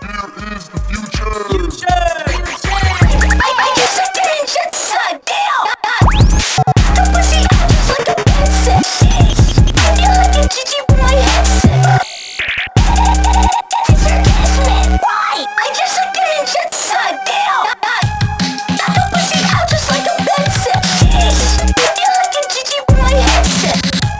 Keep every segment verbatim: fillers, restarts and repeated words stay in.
Here is the future. Future. I, I just a danger. God damn. The pussy out just like a pencil. And you like a Gigi boy headset. It's your basement. Why? I just a danger. God damn. The pussy out just like a pencil. And you like a Gigi boy headset.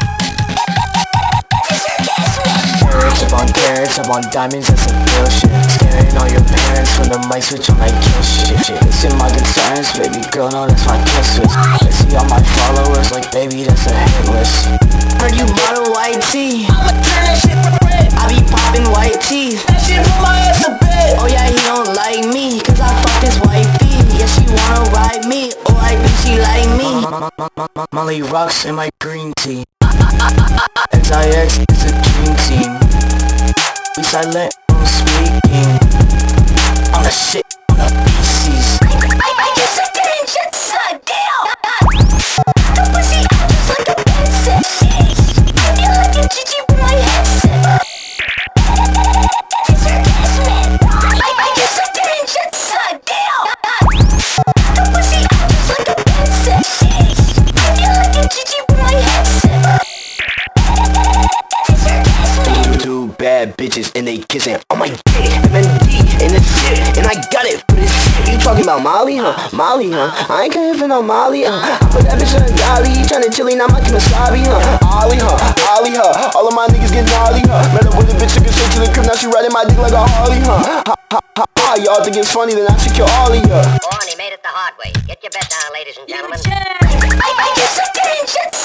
It's your basement. Carrots up on carrots, up on diamonds, that's some real shit. Scaring all your parents when the mic switch on like kill shit, shit. Listen my concerns, baby girl, no that's my kill switch. I see all my followers like baby, that's a hit list. Heard you model white tee, I'ma turn that shit for red. I be popping white teeth. That shit put my ass to bed. Oh yeah, he don't like me, cause I fuck his wifey. Yeah, she wanna ride me, oh I think she like me. Molly rocks in my green tea. X I X is a dream team. We silent, I'm speaking. On the shit, on the P Cs. I, I, I just a danger. God damn. The pussy out just like a pencil. And you like a Gigi boy headset. It's your basement. I, I just a danger. God damn. The pussy out just like a pencil. And you like a Gigi boy headset. It's your basement. Two bad bitches and they kissing on my dick. M N D in the shit, and I got it for this shit. You talking about Molly, huh? Molly, huh? I ain't coming for no Molly, huh? I put that bitch in a dolly, tryna chilly, now my Kimasabi, huh? Ollie, huh? Ollie, huh? All of my niggas get gnarly, huh? Met up with a bitch, took her straight to the crib, now she riding my dick like a Harley, huh? Ha ha ha ha, y'all think it's funny, then I should kill all of ya. Born, he made it the hard way. Get your bet down, ladies and gentlemen. Future. I, I just a danger.